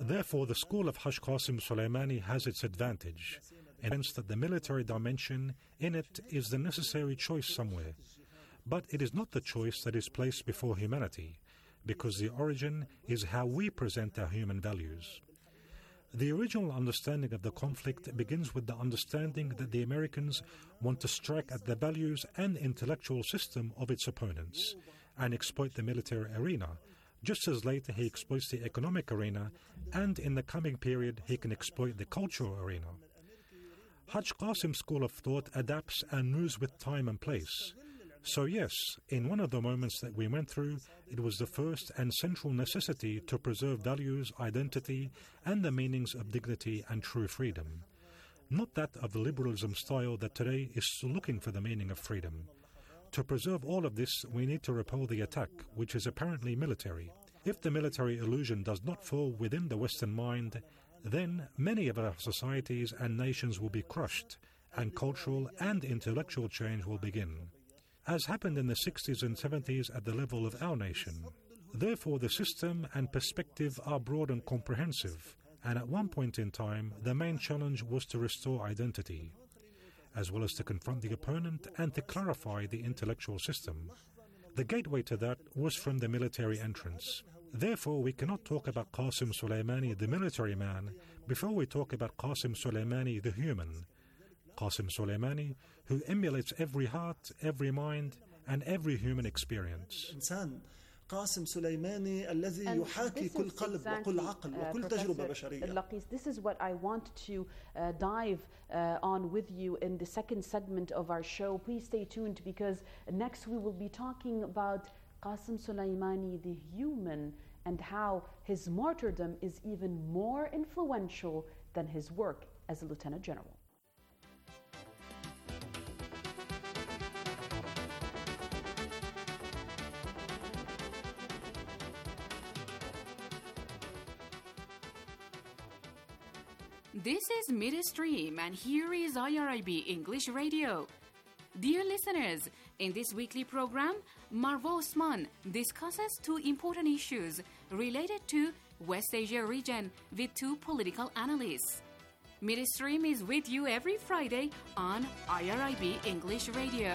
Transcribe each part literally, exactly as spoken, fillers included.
Therefore, the school of Haj Qasim Soleimani has its advantage, in the sense that the military dimension in it is the necessary choice somewhere. But it is not the choice that is placed before humanity, because the origin is how we present our human values. The original understanding of the conflict begins with the understanding that the Americans want to strike at the values and intellectual system of its opponents and exploit the military arena, just as later he exploits the economic arena, and in the coming period he can exploit the cultural arena. Haj Qasim's school of thought adapts and moves with time and place. So yes, in one of the moments that we went through, it was the first and central necessity to preserve values, identity, and the meanings of dignity and true freedom. Not that of the liberalism style that today is still looking for the meaning of freedom. To preserve all of this, we need to repel the attack, which is apparently military. If the military illusion does not fall within the Western mind, then many of our societies and nations will be crushed, and cultural and intellectual change will begin, as happened in the sixties and seventies at the level of our nation. Therefore, the system and perspective are broad and comprehensive, and at one point in time, the main challenge was to restore identity, as well as to confront the opponent and to clarify the intellectual system. The gateway to that was from the military entrance. Therefore, we cannot talk about Qasim Soleimani, the military man, before we talk about Qasim Soleimani, the human. Qasim Soleimani, who emulates every heart, every mind, and every human experience. قاسم سليماني الذي يحاكي كل قلب وكل عقل وكل تجربة بشرية. This is what I want to uh, dive uh, on with you in the second segment of our show. Please stay tuned, because next we will be talking about Qasim Soleimani, the human, and how his martyrdom is even more influential than his work as a lieutenant general. This is Midstream, and here is I R I B English Radio. Dear listeners, in this weekly program, Marwa Osman discusses two important issues related to West Asia region with two political analysts. Midstream is with you every Friday on I R I B English Radio.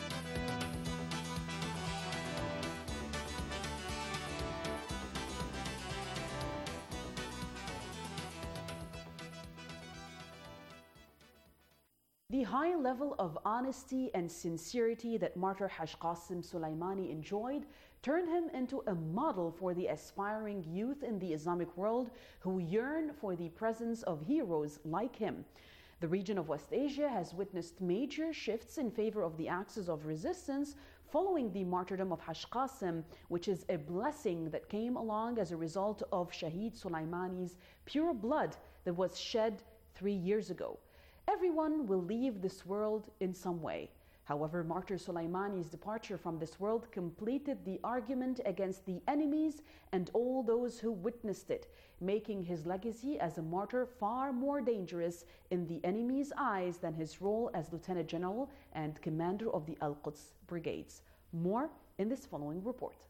The high level of honesty and sincerity that martyr Haj Qasim Soleimani enjoyed turned him into a model for the aspiring youth in the Islamic world who yearn for the presence of heroes like him. The region of West Asia has witnessed major shifts in favor of the axis of resistance following the martyrdom of Haj Qasim, which is a blessing that came along as a result of Shaheed Soleimani's pure blood that was shed three years ago. Everyone will leave this world in some way. However, martyr Soleimani's departure from this world completed the argument against the enemies and all those who witnessed it, making his legacy as a martyr far more dangerous in the enemy's eyes than his role as Lieutenant General and commander of the Al-Quds brigades. More in this following report.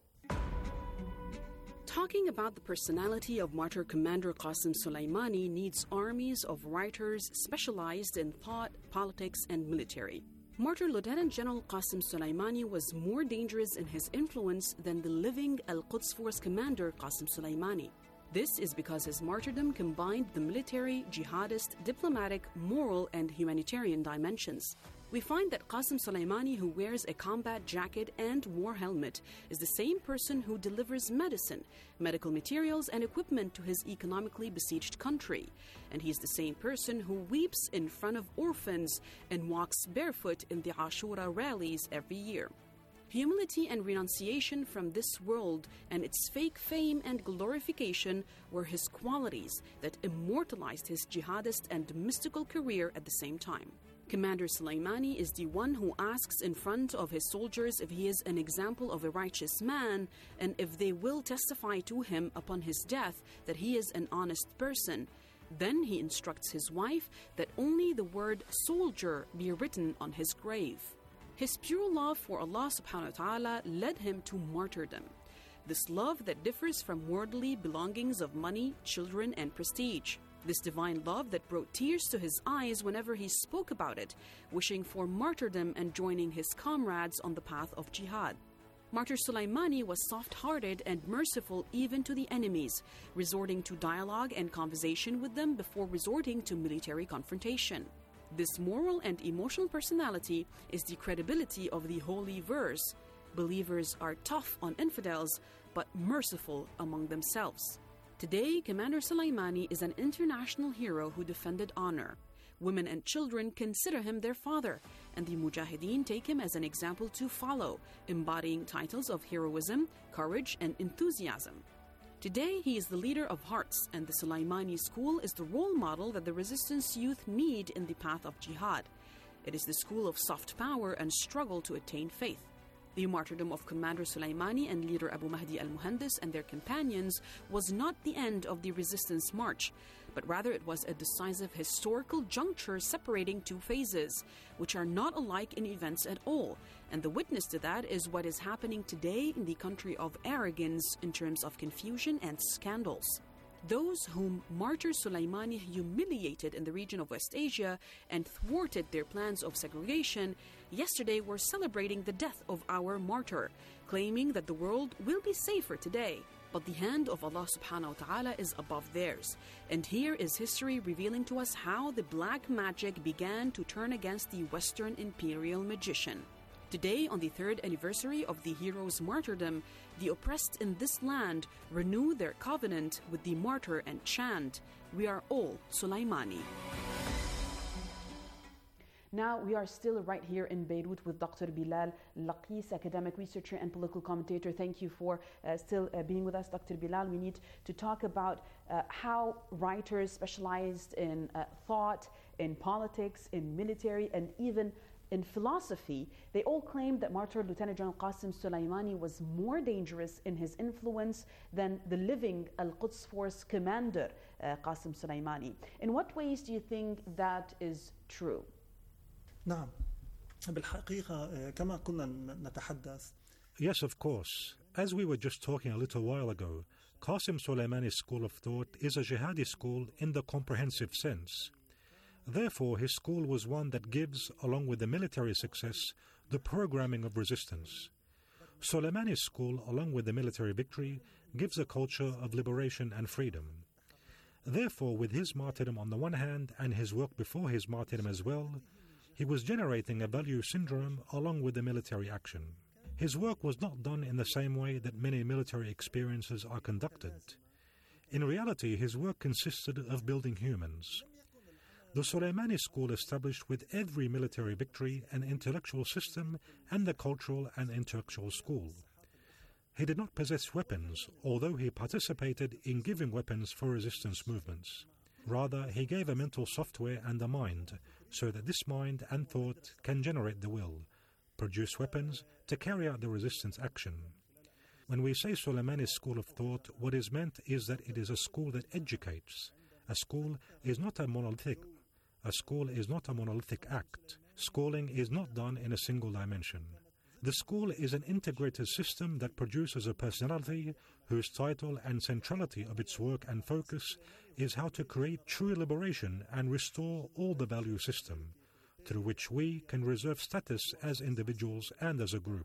Talking about the personality of martyr Commander Qasim Soleimani needs armies of writers specialized in thought, politics, and military. Martyr Lieutenant General Qasim Soleimani was more dangerous in his influence than the living Al-Quds Force commander Qasim Soleimani. This is because his martyrdom combined the military, jihadist, diplomatic, moral, and humanitarian dimensions. We find that Qasim Soleimani, who wears a combat jacket and war helmet, is the same person who delivers medicine, medical materials, and equipment to his economically besieged country. And he is the same person who weeps in front of orphans and walks barefoot in the Ashura rallies every year. Humility and renunciation from this world and its fake fame and glorification were his qualities that immortalized his jihadist and mystical career at the same time. Commander Soleimani is the one who asks in front of his soldiers if he is an example of a righteous man and if they will testify to him upon his death that he is an honest person. Then he instructs his wife that only the word soldier be written on his grave. His pure love for Allah subhanahu wa ta'ala led him to martyrdom. This love that differs from worldly belongings of money, children, and prestige. This divine love that brought tears to his eyes whenever he spoke about it, wishing for martyrdom and joining his comrades on the path of jihad. Martyr Sulaimani was soft-hearted and merciful even to the enemies, resorting to dialogue and conversation with them before resorting to military confrontation. This moral and emotional personality is the credibility of the holy verse. Believers are tough on infidels, but merciful among themselves. Today, Commander Sulaimani is an international hero who defended honor. Women and children consider him their father, and the Mujahideen take him as an example to follow, embodying titles of heroism, courage, and enthusiasm. Today, he is the leader of hearts, and the Sulaimani School is the role model that the resistance youth need in the path of jihad. It is the school of soft power and struggle to attain faith. The martyrdom of Commander Sulaimani and leader Abu Mahdi al-Muhandis and their companions was not the end of the resistance march, but rather it was a decisive historical juncture separating two phases, which are not alike in events at all. And the witness to that is what is happening today in the country of arrogance in terms of confusion and scandals. Those whom Martyr Sulaimani humiliated in the region of West Asia and thwarted their plans of segregation, yesterday were celebrating the death of our martyr, claiming that the world will be safer today. But the hand of Allah subhanahu wa ta'ala is above theirs. And here is history revealing to us how the black magic began to turn against the Western imperial magician. Today, on the third anniversary of the hero's martyrdom, the oppressed in this land renew their covenant with the martyr and chant, "We are all Sulaimani." Now, we are still right here in Beirut with Doctor Bilal Laqis, academic researcher and political commentator. Thank you for uh, still uh, being with us, Doctor Bilal. We need to talk about uh, how writers specialized in uh, thought, in politics, in military, and even in philosophy, they all claimed that Martyr Lieutenant General Qasim Sulaimani was more dangerous in his influence than the living Al-Quds Force commander, uh, Qasim Sulaimani. In what ways do you think that is true? نعم بالحقيقة كما كنا نتحدث. Yes, of course. As we were just talking a little while ago, Qasim Sulaimani's school of thought is a jihadi school in the comprehensive sense. Therefore, his school was one that gives, along with the military success, the programming of resistance. Sulaimani's school, along with the military victory, gives a culture of liberation and freedom. Therefore, with his martyrdom on the one hand and his work before his martyrdom as well, he was generating a value syndrome along with the military action. His work was not done in the same way that many military experiences are conducted. In reality, his work consisted of building humans. The Sulaimani school established with every military victory an intellectual system and a cultural and intellectual school. He did not possess weapons, although he participated in giving weapons for resistance movements. Rather, he gave a mental software and a mind, so that this mind and thought can generate the will, produce weapons to carry out the resistance action. When we say Sulaimani's school of thought, what is meant is that it is a school that educates. A school is not a monolithic. A school is not a monolithic act. Schooling is not done in a single dimension. The school is an integrated system that produces a personality whose title and centrality of its work and focus is how to create true liberation and restore all the value system, through which we can reserve status as individuals and as a group.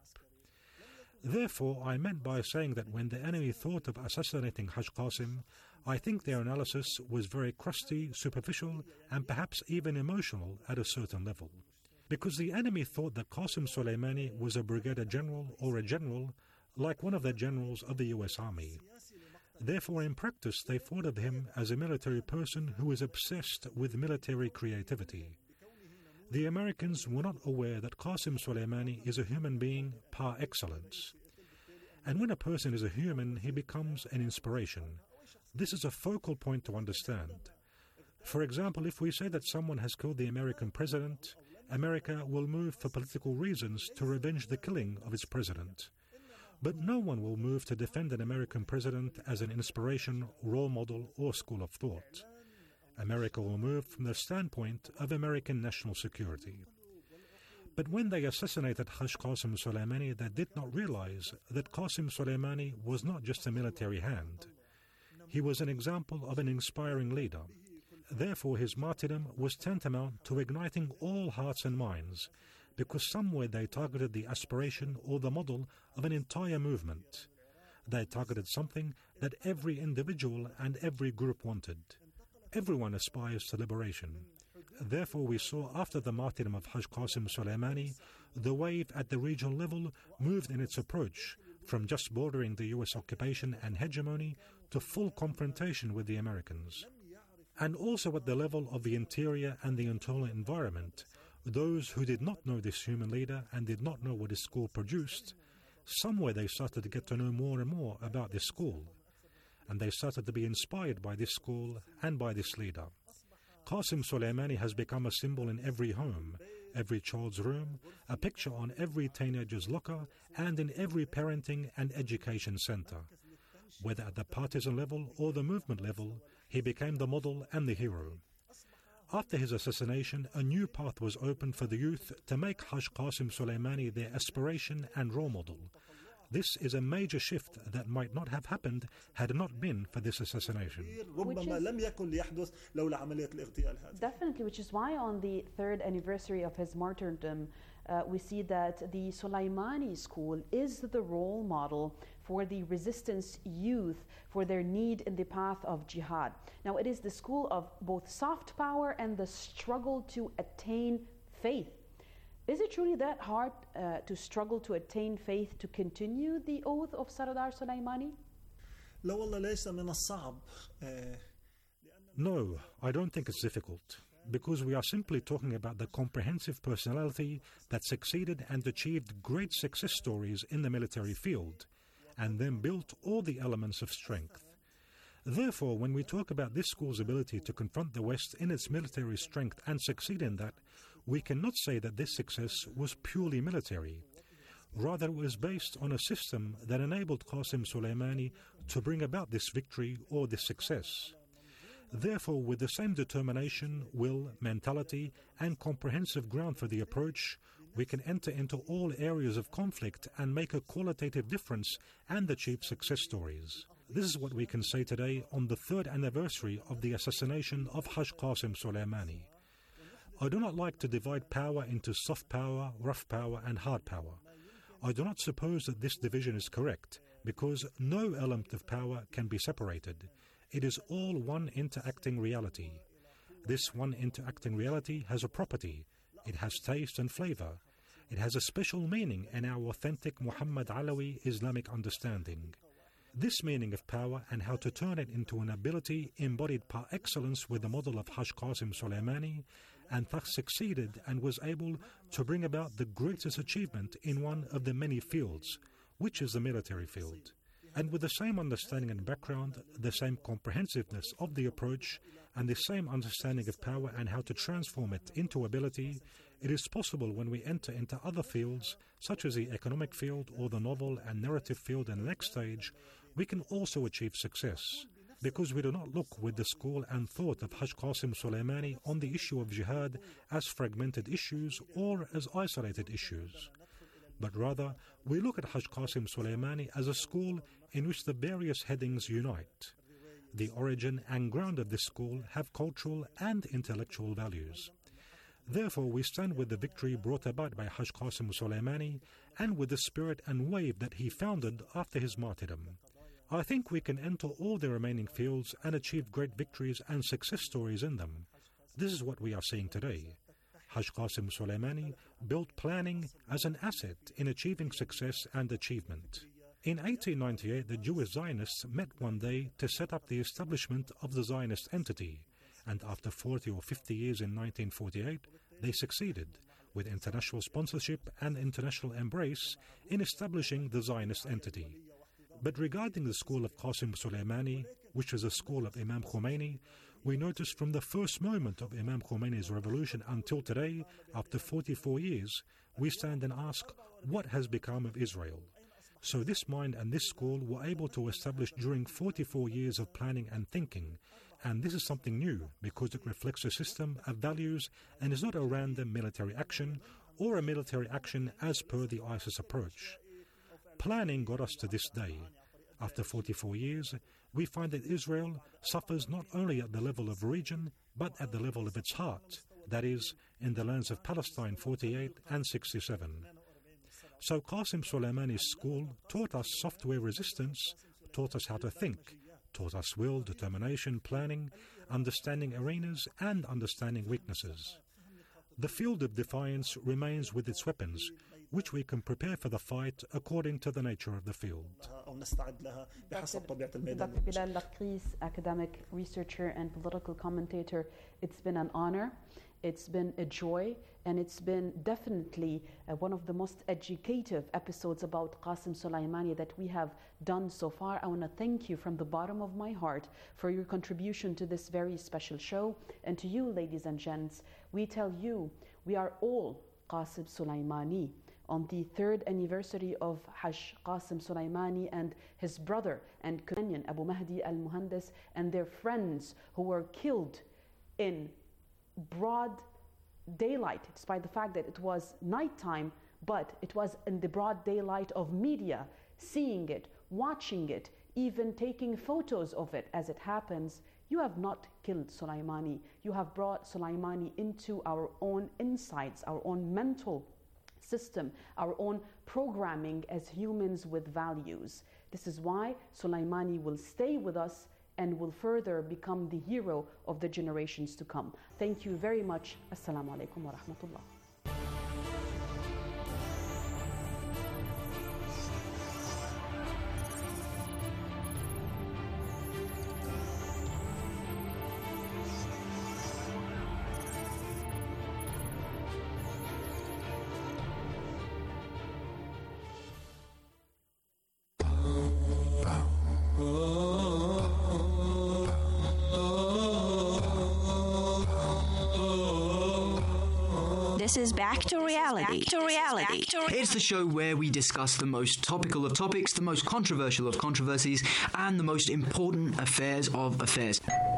Therefore, I meant by saying that when the enemy thought of assassinating Haj Qasim, I think their analysis was very crusty, superficial, and perhaps even emotional at a certain level. Because the enemy thought that Qasim Sulaimani was a brigadier general or a general, like one of the generals of the U S Army. Therefore, in practice, they thought of him as a military person who is obsessed with military creativity. The Americans were not aware that Qasim Sulaimani is a human being par excellence. And when a person is a human, he becomes an inspiration. This is a focal point to understand. For example, if we say that someone has killed the American president, America will move for political reasons to revenge the killing of its president. But no one will move to defend an American president as an inspiration, role model, or school of thought. America will move from the standpoint of American national security. But when they assassinated Haj Qasim Soleimani, they did not realize that Qasim Soleimani was not just a military hand. He was an example of an inspiring leader. Therefore, his martyrdom was tantamount to igniting all hearts and minds, because somewhere they targeted the aspiration or the model of an entire movement. They targeted something that every individual and every group wanted. Everyone aspires to liberation. Therefore, we saw after the martyrdom of Haj Qasim Soleimani, the wave at the regional level moved in its approach from just bordering the U S occupation and hegemony to full confrontation with the Americans. And also at the level of the interior and the internal environment, those who did not know this human leader and did not know what his school produced, somewhere they started to get to know more and more about this school. And they started to be inspired by this school and by this leader. Qasim Soleimani has become a symbol in every home, every child's room, a picture on every teenager's locker, and in every parenting and education center. Whether at the partisan level or the movement level, he became the model and the hero. After his assassination, a new path was opened for the youth to make Haj Qasim Soleimani their aspiration and role model. This is a major shift that might not have happened had it not been for this assassination. Definitely, which is why on the third anniversary of his martyrdom, uh, we see that the Soleimani school is the role model for the resistance youth for their need in the path of jihad. Now, it is the school of both soft power and the struggle to attain faith. Is it truly that hard uh, to struggle to attain faith to continue the oath of Sardar Soleimani? No, I don't think it's difficult, because we are simply talking about the comprehensive personality that succeeded and achieved great success stories in the military field, and then built all the elements of strength. Therefore, when we talk about this school's ability to confront the West in its military strength and succeed in that, we cannot say that this success was purely military. Rather, it was based on a system that enabled Qasim Soleimani to bring about this victory or this success. Therefore, with the same determination, will, mentality, and comprehensive ground for the approach, we can enter into all areas of conflict and make a qualitative difference and achieve success stories. This is what we can say today on the third anniversary of the assassination of Haj Qasim Soleimani. I do not like to divide power into soft power, rough power, and hard power. I do not suppose that this division is correct, because no element of power can be separated. It is all one interacting reality. This one interacting reality has a property. It has taste and flavor. It has a special meaning in our authentic Muhammad Alawi Islamic understanding. This meaning of power and how to turn it into an ability embodied par excellence with the model of Haj Qasim Soleimani, and thus succeeded and was able to bring about the greatest achievement in one of the many fields, which is the military field. And with the same understanding and background, the same comprehensiveness of the approach, and the same understanding of power and how to transform it into ability, it is possible when we enter into other fields, such as the economic field or the novel and narrative field in the next stage, we can also achieve success. Because we do not look with the school and thought of Haj Qasim Soleimani on the issue of jihad as fragmented issues or as isolated issues. But rather, we look at Haj Qasim Soleimani as a school in which the various headings unite. The origin and ground of this school have cultural and intellectual values. Therefore, we stand with the victory brought about by Haj Qasim Soleimani and with the spirit and wave that he founded after his martyrdom. I think we can enter all the remaining fields and achieve great victories and success stories in them. This is what we are seeing today. Haj Qasim Soleimani built planning as an asset in achieving success and achievement. In eighteen ninety-eight, the Jewish Zionists met one day to set up the establishment of the Zionist entity, and after forty or fifty years in nineteen forty-eight, they succeeded, with international sponsorship and international embrace, in establishing the Zionist entity. But regarding the school of Qasim Soleimani, which is a school of Imam Khomeini, we notice from the first moment of Imam Khomeini's revolution until today, after forty-four years, we stand and ask, what has become of Israel? So this mind and this school were able to establish during forty-four years of planning and thinking, and this is something new because it reflects a system of values and is not a random military action or a military action as per the ISIS approach. Planning got us to this day. After forty-four years, we find that Israel suffers not only at the level of region, but at the level of its heart, that is, in the lands of Palestine forty-eight and sixty-seven. So Qasem Soleimani's school taught us software resistance, taught us how to think, taught us will, determination, planning, understanding arenas, and understanding weaknesses. The field of defiance remains with its weapons, which we can prepare for the fight according to the nature of the field. Doctor Bilal Lakris, academic researcher and political commentator, it's been an honor, it's been a joy, and it's been definitely uh, one of the most educative episodes about Qasem Soleimani that we have done so far. I want to thank you from the bottom of my heart for your contribution to this very special show. And to you, ladies and gents, we tell you, we are all Qasem Soleimani. On the third anniversary of Hajj Qasem Soleimani and his brother and companion Abu Mahdi al-Muhandis and their friends who were killed in broad daylight, despite the fact that it was nighttime, but it was in the broad daylight of media, seeing it, watching it, even taking photos of it as it happens. You have not killed Soleimani. You have brought Soleimani into our own insights, our own mental system, our own programming as humans with values. This is why Soleimani will stay with us and will further become the hero of the generations to come. Thank you very much. Assalamu alaikum wa rahmatullah. This is Back to Reality. Back to reality. Back to re- it's the show where we discuss the most topical of topics, the most controversial of controversies, and the most important affairs of affairs.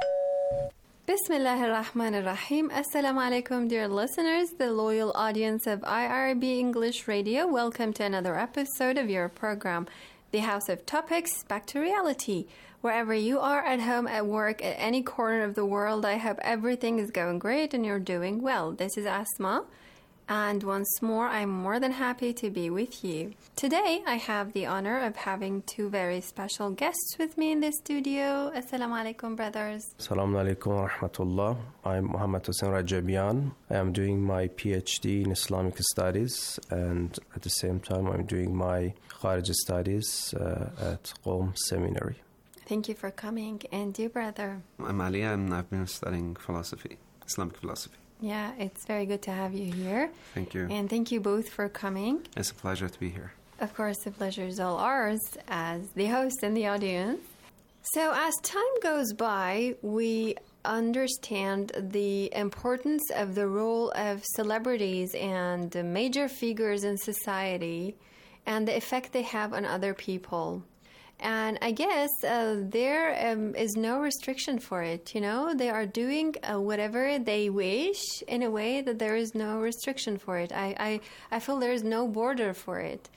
Bismillah ar-Rahman ar-Rahim. Assalamu alaikum, dear listeners, the loyal audience of I R B English Radio. Welcome to another episode of your program, The House of Topics, Back to Reality. Wherever you are, at home, at work, at any corner of the world, I hope everything is going great and you're doing well. This is Asma, and once more, I'm more than happy to be with you. Today, I have the honor of having two very special guests with me in the studio. Assalamu alaikum, brothers. Assalamu alaikum wa rahmatullah. I'm Muhammad Hussein Rajabian. I am doing my PhD in Islamic Studies, and at the same time, I'm doing my Kharij Studies uh, at Qom Seminary. Thank you for coming. And you, brother? I'm Ali, and I've been studying philosophy, Islamic philosophy. Yeah, it's very good to have you here. Thank you. And thank you both for coming. It's a pleasure to be here. Of course, the pleasure is all ours as the host and the audience. So as time goes by, we understand the importance of the role of celebrities and major figures in society and the effect they have on other people. And I guess uh, there um, is no restriction for it, you know? They are doing uh, whatever they wish in a way that there is no restriction for it. I, I, I feel there is no border for it.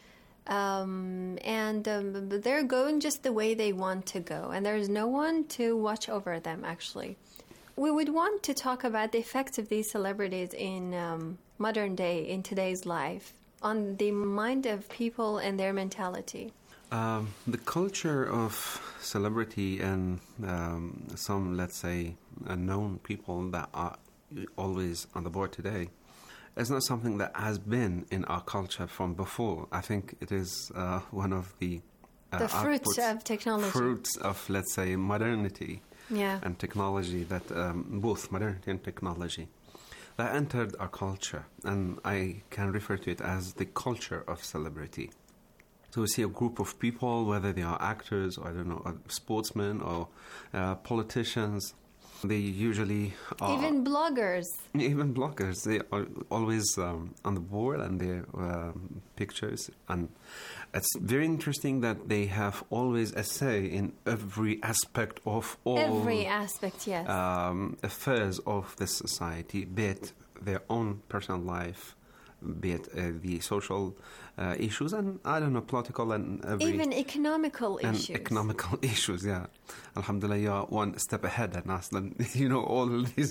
Um, and um, they're going just the way they want to go. And there's no one to watch over them, actually. We would want to talk about the effects of these celebrities in um, modern day, in today's life, on the mind of people and their mentality. Um, the culture of celebrity and um, some, let's say, known people that are always on the board today is not something that has been in our culture from before. I think it is uh, one of the uh, the fruits of technology, fruits of, let's say, modernity yeah. and technology, that um, both modernity and technology that entered our culture, and I can refer to it as the culture of celebrity. So we see a group of people, whether they are actors or, I don't know, sportsmen or uh, politicians. They usually are... Even bloggers. Even bloggers. They are always um, on the board and their um, pictures. And it's very interesting that they have always a say in every aspect of all... Every aspect, yes. Um, affairs of the society, be it their own personal life, be it uh, the social uh, issues and, I don't know, political and every... Even economical and issues. economical issues, yeah. Alhamdulillah, you're one step ahead at Naslan, you know, all of these.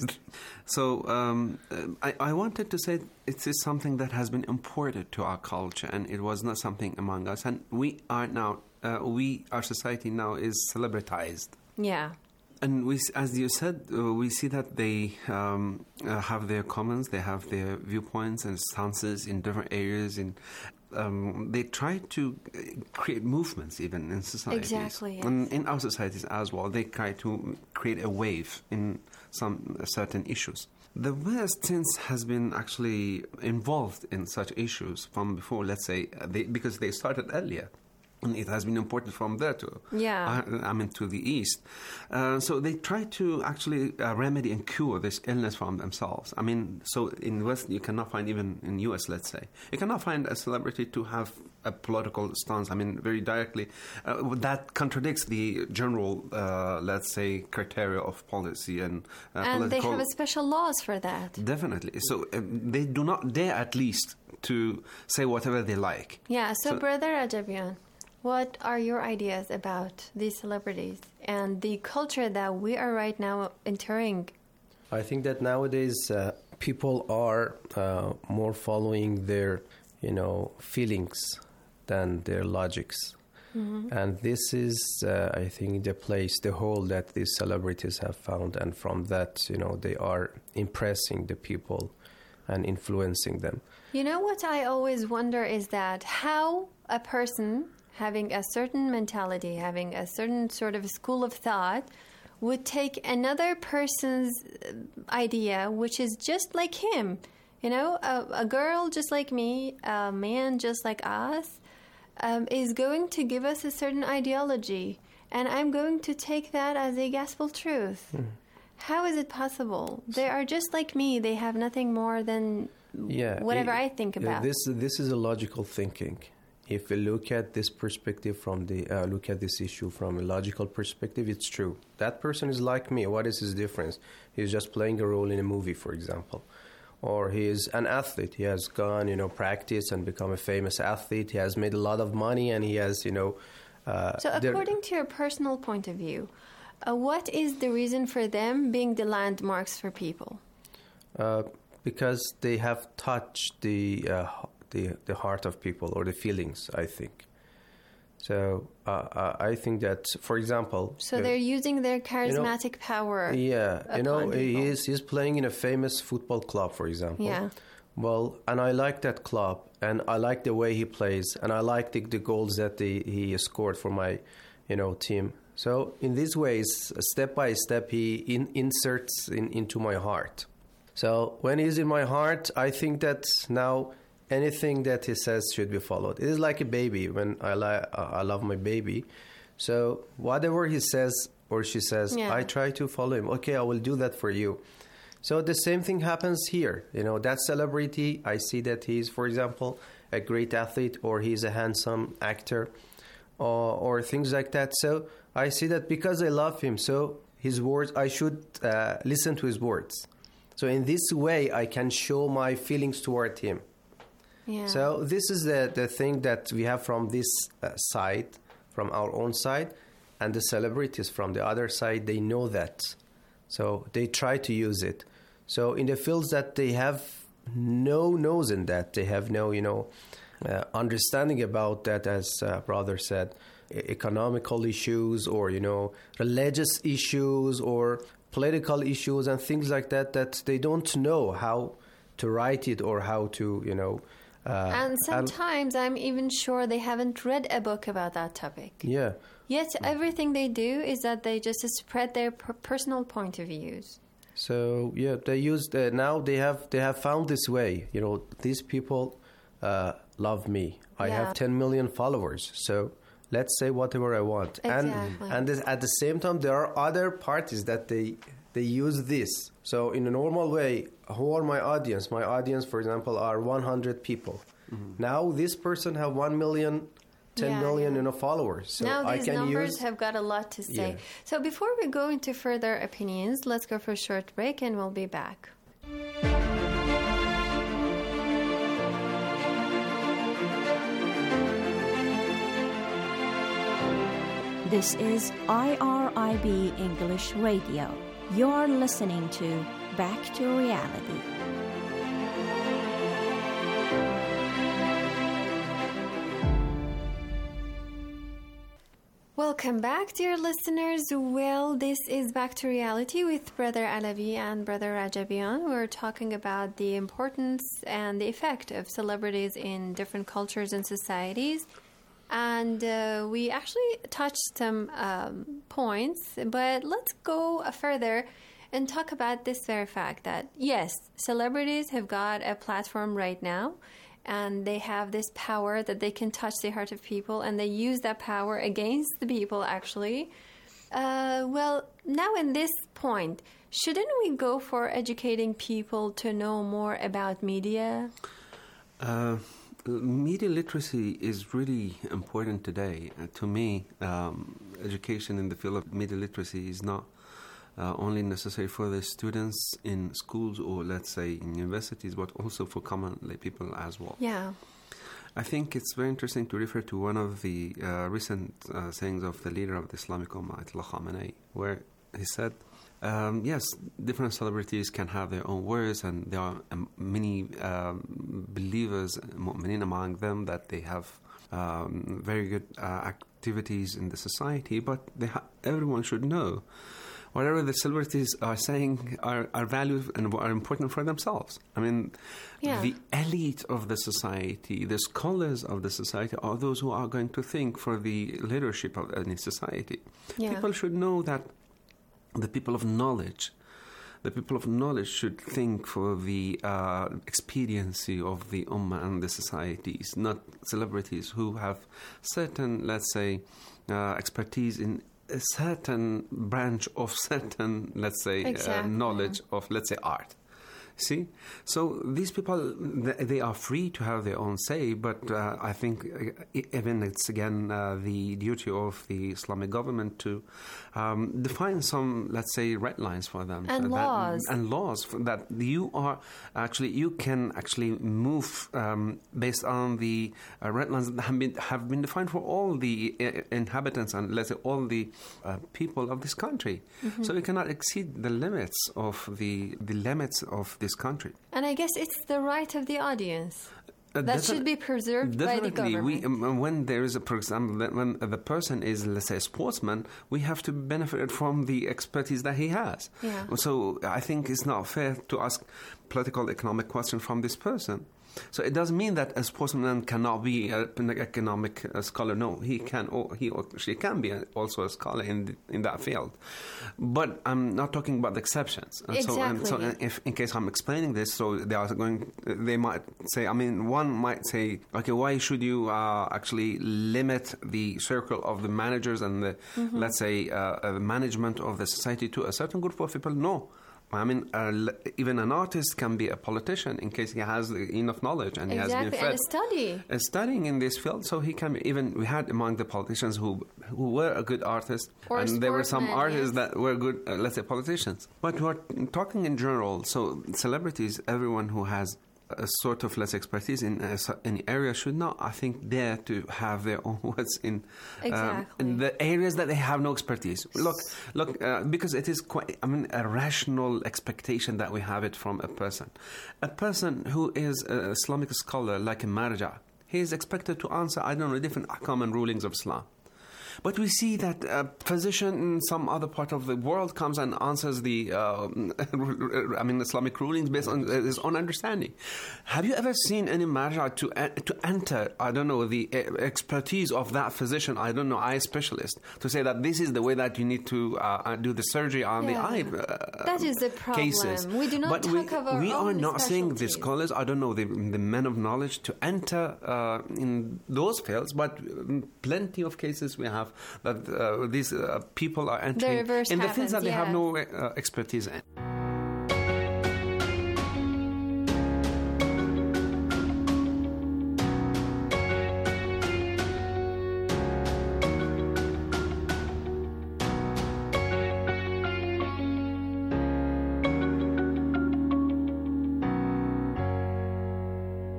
So um, I, I wanted to say it is something that has been imported to our culture, and it was not something among us. And we are now, uh, we, our society now is celebritized. Yeah. And we, as you said, uh, we see that they um, uh, have their comments, they have their viewpoints and stances in different areas. In um, they try to create movements even in societies. Exactly. Yes. And in our societies as well, they try to create a wave in some uh, certain issues. The West since has been actually involved in such issues from before, let's say, they, because they started earlier. And it has been important from there to, yeah. uh, I mean, to the east. Uh, so they try to actually uh, remedy and cure this illness from themselves. I mean, so in the West, you cannot find, even in U S, let's say, you cannot find a celebrity to have a political stance, I mean, very directly. Uh, that contradicts the general, uh, let's say, criteria of policy and uh, And political... they have a special laws for that. Definitely. So uh, they do not dare, at least, to say whatever they like. Yeah, so, so Brother Rajabian, what are your ideas about these celebrities and the culture that we are right now entering? I think that nowadays uh, people are uh, more following their, you know, feelings than their logics. Mm-hmm. And this is, uh, I think, the place, the hole that these celebrities have found. And from that, you know, they are impressing the people and influencing them. You know what I always wonder is that how a person having a certain mentality, having a certain sort of school of thought, would take another person's idea, which is just like him. You know, a, a girl just like me, a man just like us, um, is going to give us a certain ideology, and I'm going to take that as a gospel truth. Mm. How is it possible? They are just like me. They have nothing more than yeah, whatever it, I think about. This this is a logical thinking. If we look at this perspective from the uh, look at this issue from a logical perspective, it's true. That person is like me. What is his difference? He's just playing a role in a movie, for example, or he is an athlete. He has gone, you know, practice and become a famous athlete. He has made a lot of money, and he has, you know. Uh, so, according to your personal point of view, uh, what is the reason for them being the landmarks for people? Uh, because they have touched the. Uh, The, the heart of people or the feelings, I think. So uh, I think that, for example... So they're uh, using their charismatic you know, power. Yeah, you know, people. he's, he's playing in a famous football club, for example. Yeah. Well, and I like that club, and I like the way he plays, and I like the, the goals that the, he scored for my, you know, team. So in these ways, step by step, he in, inserts in, into my heart. So when he's in my heart, I think that now... anything that he says should be followed. It is like a baby. When I, li- uh, I love my baby, so whatever he says or she says, yeah. I try to follow him. Okay, I will do that for you. So the same thing happens here. You know, that celebrity, I see that he's, for example, a great athlete, or he's a handsome actor, or, or things like that. So I see that because I love him, so his words, I should uh, listen to his words. So in this way, I can show my feelings toward him. Yeah. So this is the, the thing that we have from this uh, side, from our own side, and the celebrities from the other side, they know that. So they try to use it. So in the fields that they have no nose in that, they have no, you know, uh, understanding about that, as uh, brother said, economical issues or, you know, religious issues or political issues and things like that, that they don't know how to write it or how to, you know, Uh, and sometimes and I'm even sure they haven't read a book about that topic. Yeah. Yet everything they do is that they just spread their per- personal point of views. So yeah, they use the, now they have they have found this way. You know, these people uh, love me. I yeah. have ten million followers. So let's say whatever I want. Exactly. And and this, at the same time, there are other parties that they they use this. So in a normal way, who are my audience? My audience, for example, are one hundred people. Mm-hmm. Now this person have one million, ten yeah, million, yeah. you know, followers. So now these I can numbers use... have got a lot to say. Yeah. So before we go into further opinions, let's go for a short break and we'll be back. This is I R I B English Radio. You're listening to Back to Reality. Welcome back, dear listeners. Well, this is Back to Reality with Brother Alavi and Brother Rajabian. We're talking about the importance and the effect of celebrities in different cultures and societies. And uh, we actually touched some um, points, but let's go further and talk about this very fact that, yes, celebrities have got a platform right now, and they have this power that they can touch the heart of people, and they use that power against the people, actually. Uh, well, now in this point, shouldn't we go for educating people to know more about media? Uh, media literacy is really important today. Uh, to me, um, education in the field of media literacy is not Uh, only necessary for the students in schools or, let's say, in universities, but also for common lay people as well. Yeah. I think it's very interesting to refer to one of the uh, recent uh, sayings of the leader of the Islamic Ummah, Ayatollah Khamenei, where he said, um, yes, different celebrities can have their own words, and there are um, many um, believers, mu'minin among them, that they have um, very good uh, activities in the society, but they ha- everyone should know whatever the celebrities are saying are, are valued and are important for themselves. I mean, yeah. The elite of the society, the scholars of the society, are those who are going to think for the leadership of any society. Yeah. People should know that the people of knowledge, the people of knowledge should think for the uh, expediency of the ummah and the societies, not celebrities who have certain, let's say, uh, expertise in a certain branch of certain, let's say, exactly. uh, knowledge of, let's say, art. See? So these people, they are free to have their own say, but uh, I think even it's, again, uh, the duty of the Islamic government to um, define some, let's say, red lines for them. And that, laws. And laws that you are actually, you can actually move um, based on the uh, red lines that have been, have been defined for all the uh, inhabitants and, let's say, all the uh, people of this country. Mm-hmm. So you cannot exceed the limits of the, the limits of the this country. And I guess it's the right of the audience. Uh, that should be preserved by the government. We, um, when there is a, for example, when the person is, let's say, a sportsman, we have to benefit from the expertise that he has. Yeah. So I think it's not fair to ask political, economic questions from this person. So it doesn't mean that a sportsman cannot be a, an economic uh, scholar. No, he can, or he or she can be a, also a scholar in the, in that field. But I'm not talking about the exceptions. And exactly. So, and so if, in case I'm explaining this, so they are going, they might say, I mean, one might say, okay, why should you uh, actually limit the circle of the managers and the, mm-hmm. let's say, uh, the management of the society to a certain group of people? No. I mean, uh, even an artist can be a politician in case he has enough knowledge and exactly. he has been fed. And study. Uh, studying in this field, so he can be, even, we had among the politicians who who were a good artist, or and there were some artists yes. that were good, uh, let's say, politicians. But we're talking in general, so celebrities, everyone who has a sort of less expertise in uh, any area should not, I think, dare to have their own words in, exactly. um, in the areas that they have no expertise. Look, look, uh, because it is quite, I mean, a rational expectation that we have it from a person. A person who is an Islamic scholar, like a marja, he is expected to answer, I don't know, different ahkam and rulings of Islam. But we see that a physician in some other part of the world comes and answers the, uh, I mean, Islamic rulings based on his own understanding. Have you ever seen any marja to uh, to enter, I don't know, the expertise of that physician, I don't know, eye specialist, to say that this is the way that you need to uh, do the surgery on yeah. the eye uh, That is the problem. Cases. We do not but talk we, of our we own are not seeing the specialties. scholars, I don't know, the, the men of knowledge to enter uh, in those fields, but plenty of cases we have that uh, these uh, people are entering the in the happens, fields that they yeah. have no uh, expertise in.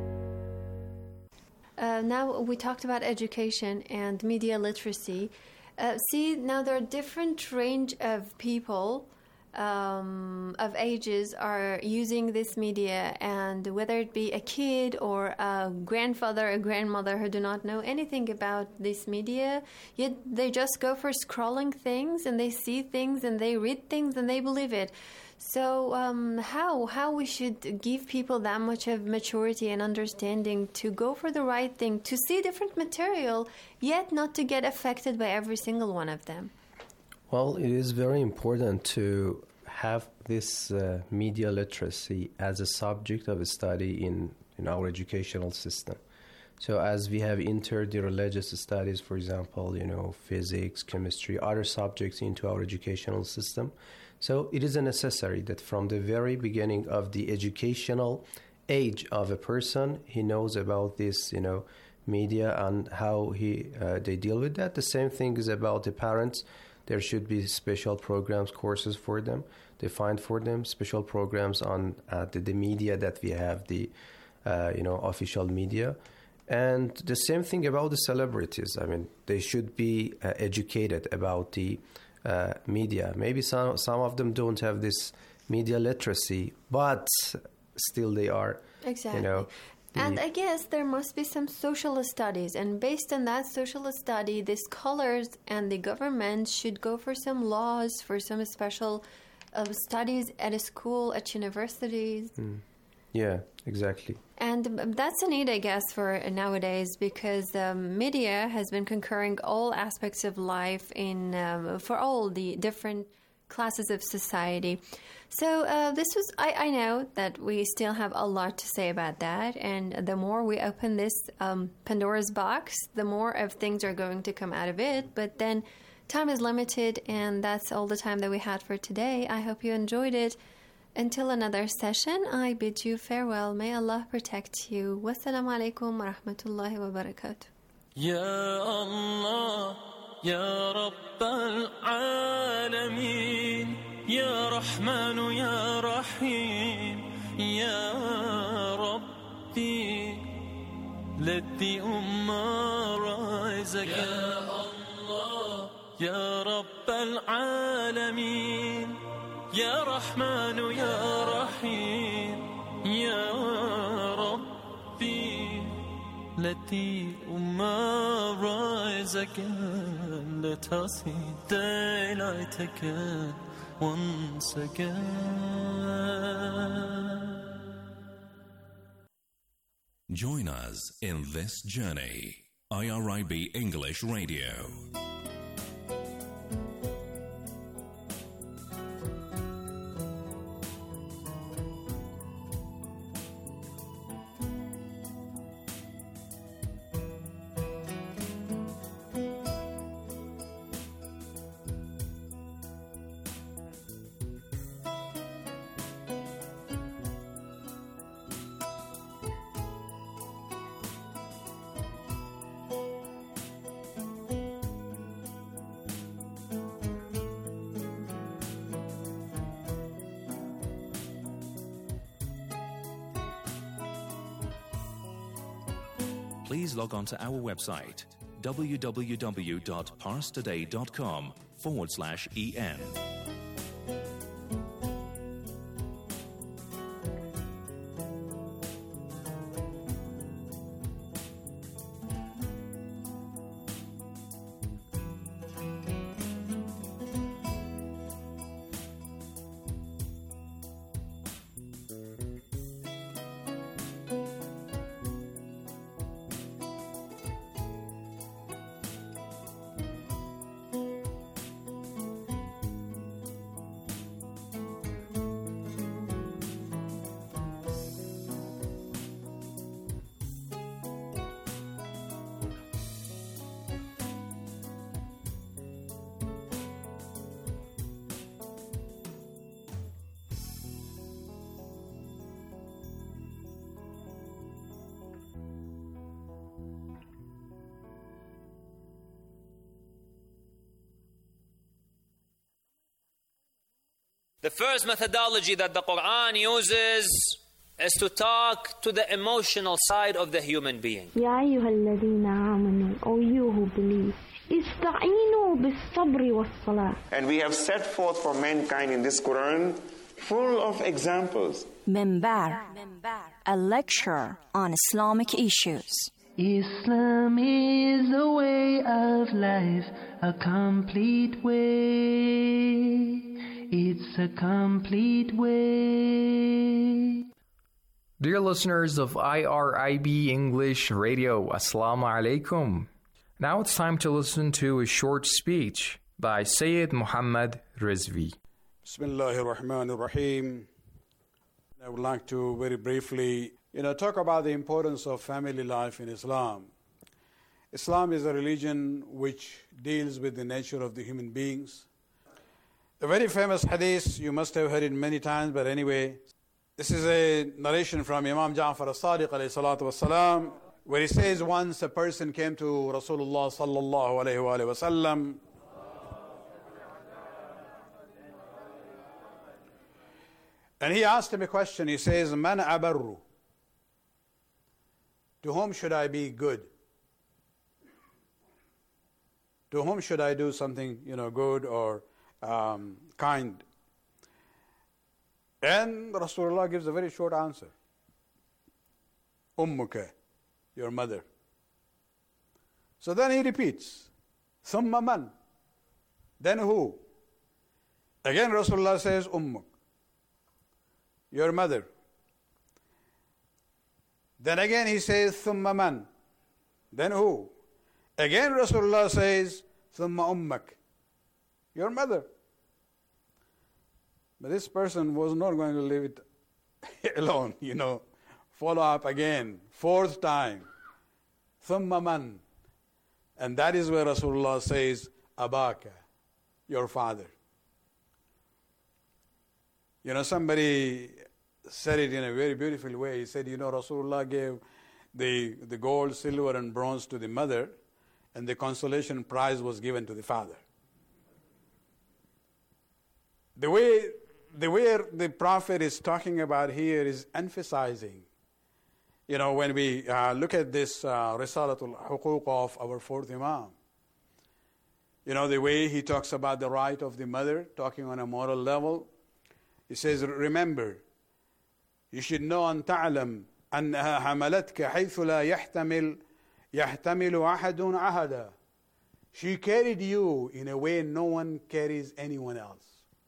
Uh, now we talked about education and media literacy. Uh, see, now there are different range of people um, of ages are using this media, and whether it be a kid or a grandfather, a grandmother who do not know anything about this media, yet they just go for scrolling things and they see things and they read things and they believe it. So um, how how we should give people that much of maturity and understanding to go for the right thing, to see different material, yet not to get affected by every single one of them? Well, it is very important to have this uh, media literacy as a subject of study in, in our educational system. So as we have entered the religious studies, for example, you know, physics, chemistry, other subjects into our educational system, so it is necessary that from the very beginning of the educational age of a person, he knows about this, you know, media and how he uh, they deal with that. The same thing is about the parents. There should be special programs, courses for them, defined for them, special programs on uh, the, the media that we have, the, uh, you know, official media. And the same thing about the celebrities. I mean, they should be uh, educated about the uh, media. Maybe some, some of them don't have this media literacy, but still they are, exactly. you know. And I guess there must be some social studies, and based on that social study, the scholars and the government should go for some laws, for some special uh, studies at a school, at universities. Mm. Yeah, exactly. And that's a need, I guess, for nowadays, because um, media has been conquering all aspects of life in um, for all the different classes of society. So uh, this was, I, I know that we still have a lot to say about that, and the more we open this um, Pandora's box, the more of things are going to come out of it. But then time is limited, and that's all the time that we had for today. I hope you enjoyed it. Until another session, I bid you farewell. May Allah protect you. Wassalamu alaikum wa rahmatullahi wa barakatuh. Ya Allah, Ya Rabbal Alameen, Ya Rahmanu, Ya Rahim, Ya Rabbi, let the Ummah rise again. Ya Allah, Ya Rabbal Alameen, Ya Rahmanu, Ya Rahim, Ya Rabbi, let the Ummah rise again. Let us see daylight again, once again. Join us in this journey. I R I B English Radio. Please log on to our website, www.parstoday.com forward slash EN. The first methodology that the Quran uses is to talk to the emotional side of the human being. Ya ayyuhalladhina amanu, O you who believe, استعينوا بالصبر والصلاة. And we have set forth for mankind in this Quran full of examples. Minbar, a lecture on Islamic issues. Islam is a way of life, a complete way. It's a complete way. Dear listeners of I R I B English Radio, Assalamu alaikum. Now it's time to listen to a short speech by Sayyid Muhammad Rizvi. Bismillahir Rahmanir Rahim. I would like to very briefly, you know, talk about the importance of family life in Islam. Islam is a religion which deals with the nature of the human beings. A very famous hadith, you must have heard it many times, but anyway, this is a narration from Imam Ja'far as-Sadiq alayhi salatu was-salam, where he says once a person came to Rasulullah sallallahu alayhi wa sallam and he asked him a question. He says, Man abarru? To whom should I be good? To whom should I do something, you know, good or um, kind? And Rasulullah gives a very short answer. Ummuka, your mother. So then he repeats, Thumma man? Then who? Again Rasulullah says, Ummuk, your mother. Then again he says, Thumma man? Then who? Again Rasulullah says, Thumma ummak, your mother. But this person was not going to leave it alone, you know. Follow up again, fourth time. Thumma man. And that is where Rasulullah says, Abaka, your father. You know, somebody said it in a very beautiful way. He said, you know, Rasulullah gave the, the gold, silver, and bronze to the mother, and the consolation prize was given to the father. The way the way the Prophet is talking about here is emphasizing, you know, when we uh, look at this uh, Risalatul Huquq of our fourth Imam, you know, the way he talks about the right of the mother, talking on a moral level, he says, remember, you should know أن تعلم أنها حملتك حيث لا يحتمل يحتمل أحد أحدا. She carried you in a way no one carries anyone else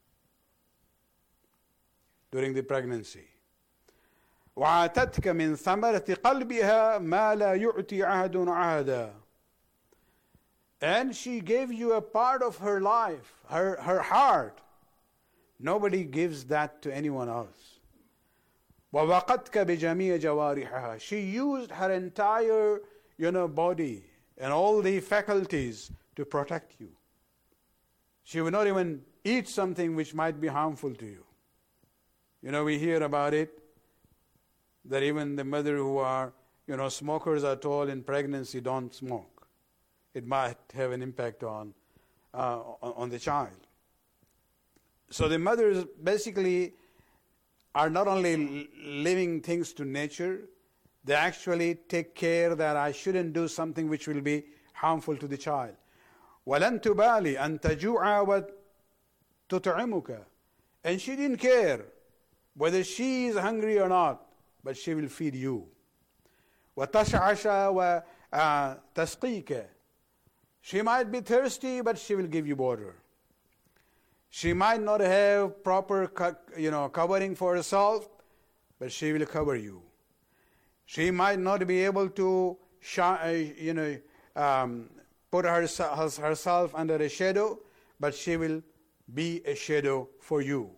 during the pregnancy. وعاتتك من ثمرة قلبها ما لا يعطي أحد أحدا. And she gave you a part of her life, her, her heart. Nobody gives that to anyone else. وَوَقَتْكَ بِجَمِيعِ جَوَارِحَهَا. She used her entire, you know, body and all the faculties to protect you. She would not even eat something which might be harmful to you. You know, we hear about it, that even the mother who are, you know, smokers are told in pregnancy, don't smoke. It might have an impact on, uh, on the child. So the mothers basically are not only living things to nature, they actually take care that I shouldn't do something which will be harmful to the child. وَلَن تُبَالِ أَن تَجُوعَ وَتُطْعِمُكَ. And she didn't care whether she is hungry or not, but she will feed you. وَتَشْعَشَ وَتَسْقِيكَ. She might be thirsty, but she will give you water. She might not have proper, you know, covering for herself, but she will cover you. She might not be able to, you know, um, put herself, herself under a shadow, but she will be a shadow for you.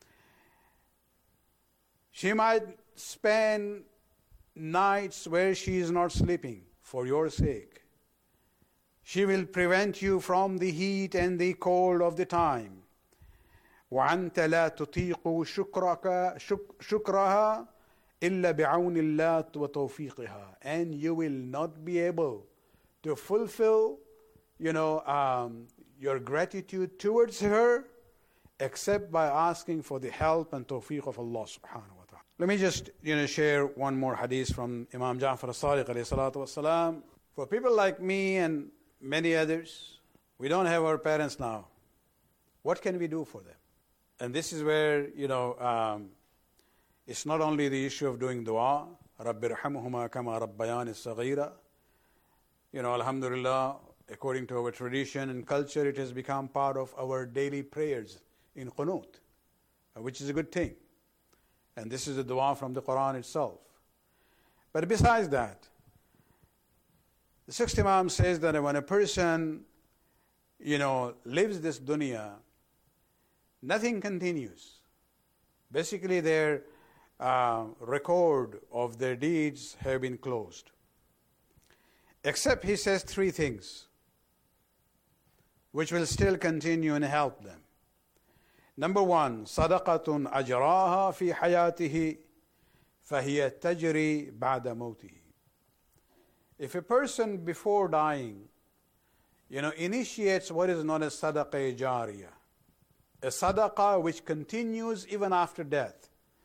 She might spend nights where she is not sleeping for your sake. She will prevent you from the heat and the cold of the time. وَأَنْتَ لَا تُطِيقُ شُكْرَكَ شُكْرَهَا إِلَّا بِعَوْنِ اللَّهِ وَتَوْفِيقِهَا. And you will not be able to fulfill, you know, um, your gratitude towards her, except by asking for the help and tawfiq of Allah subhanahu wa ta'ala. Let me just, you know, share one more hadith from Imam Ja'far as-Sadiq alayhi salatu wassalam. For people like me and many others. We don't have our parents now. What can we do for them? And this is where, you know, um, it's not only the issue of doing dua, رَبِّ رَحَمُهُمَا كَمَا رَبَّيَانِ الصَّغِيرَ. You know, alhamdulillah, according to our tradition and culture, it has become part of our daily prayers in qunut, which is a good thing. And this is a dua from the Quran itself. But besides that, the sixth Imam says that when a person, you know, lives this dunya, nothing continues. Basically, their uh, record of their deeds have been closed. Except he says three things which will still continue and help them. Number one, صدقة أجراها في حياته فهي تجري بعد موته. If a person before dying, you know, initiates what is known as sadaqah jariyah, a sadaqah which continues even after death,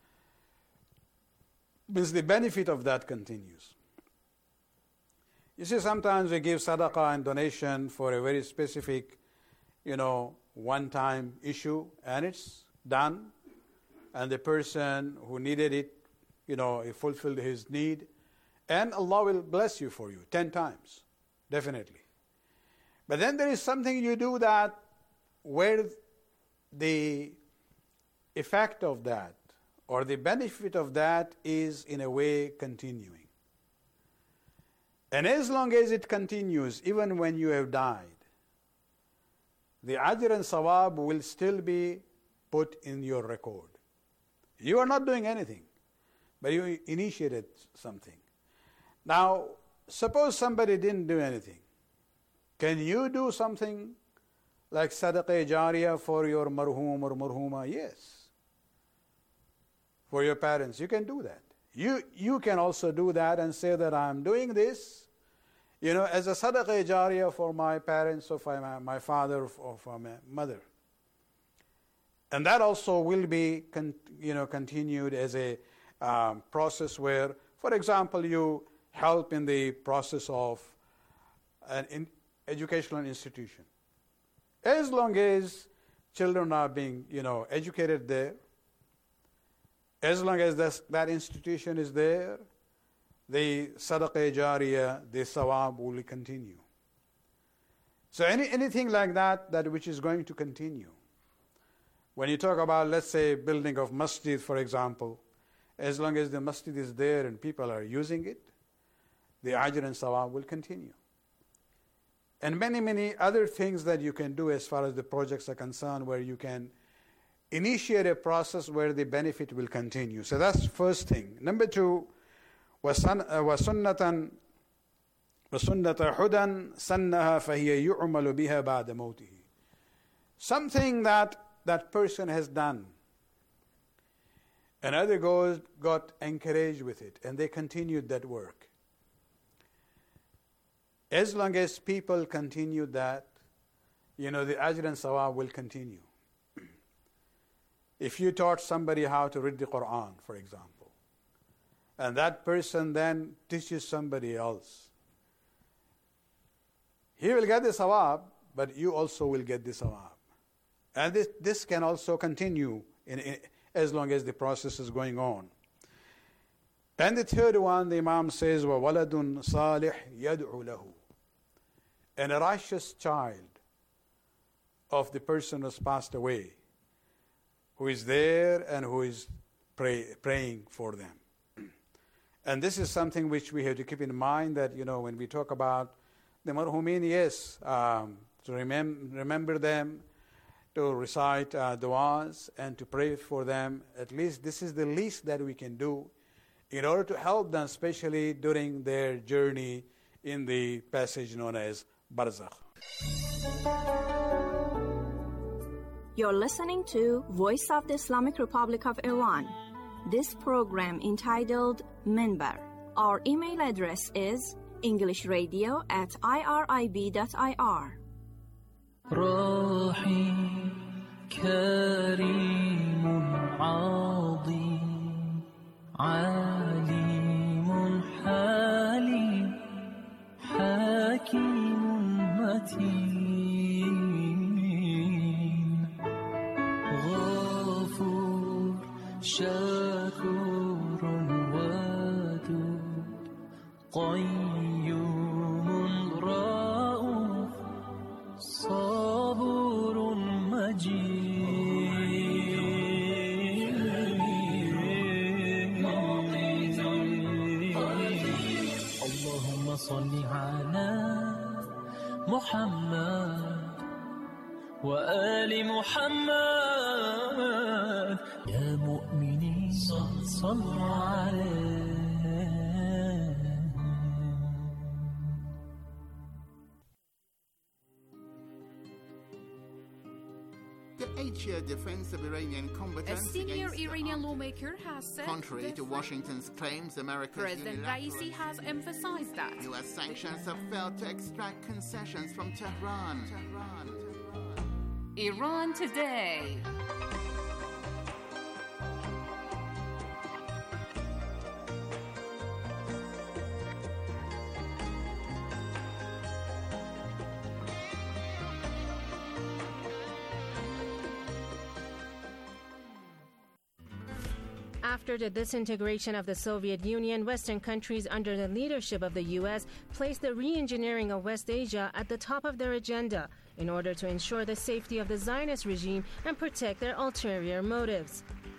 means the benefit of that continues. You see, sometimes we give sadaqah and donation for a very specific, you know, one-time issue, and it's done, and the person who needed it, you know, he fulfilled his need, and Allah will bless you for you ten times, definitely. But then there is something you do that where the effect of that or the benefit of that is in a way continuing. And as long as it continues, even when you have died, the ajr and sawab will still be put in your record. You are not doing anything, but you initiated something. Now, suppose somebody didn't do anything. Can you do something like sadaqah jariyah for your marhum or marhuma? Yes. For your parents, you can do that. You, you can also do that and say that I'm doing this, you know, as a sadaqah jariyah for my parents or for my, my father or for my mother. And that also will be, con, you know, continued as a um, process where, for example, you help in the process of an in educational institution. As long as children are being, you know, educated there, as long as this, that institution is there, the sadaqah jariyah, the sawab will continue. So any, anything like that, that which is going to continue. When you talk about, let's say, building of masjid, for example, as long as the masjid is there and people are using it, the ajr and sawab will continue. And many, many other things that you can do as far as the projects are concerned, where you can initiate a process where the benefit will continue. So that's first thing. Number two, وَسُنَّةً وَسُنَّةَ حُدًا سَنَّهَا فَهِيَ يُعْمَلُ بِهَا بَعْدَ مَوْتِهِ. Something that that person has done, and other goes got encouraged with it, and they continued that work. As long as people continue that, you know, the ajr and sawab will continue. If you taught somebody how to read the Quran, for example, and that person then teaches somebody else, he will get the sawab, but you also will get the sawab. And this, this can also continue in, in, as long as the process is going on. And the third one, the Imam says, وَوَلَدٌ صَالِحٌ يَدْعُ لَهُ. And a righteous child of the person who has passed away, who is there and who is pray, praying for them. And this is something which we have to keep in mind, that, you know, when we talk about the marhumin, yes, um, to remem- remember them, to recite uh, du'as and to pray for them. At least this is the least that we can do in order to help them, especially during their journey in the passage known as Barzakh. You're listening to Voice of the Islamic Republic of Iran. This program entitled Minbar. Our email address is englishradio at irib dot I R. رحيم كريم عظيم عليم حليم حكيم شكور ودود قيوم رؤوف صبور مجيد اللهم صل على محمد وآل محمد يا مؤمنين صلوا عليه. The eight-year defense of Iranian combatants. A senior Iranian lawmaker has said, contrary to Washington's claims, America's President Raisi has emphasized that U S sanctions have failed to extract concessions from Tehran. Tehran. Iran Today. After the disintegration of the Soviet Union, Western countries under the leadership of the U S placed the re-engineering of West Asia at the top of their agenda in order to ensure the safety of the Zionist regime and protect their ulterior motives.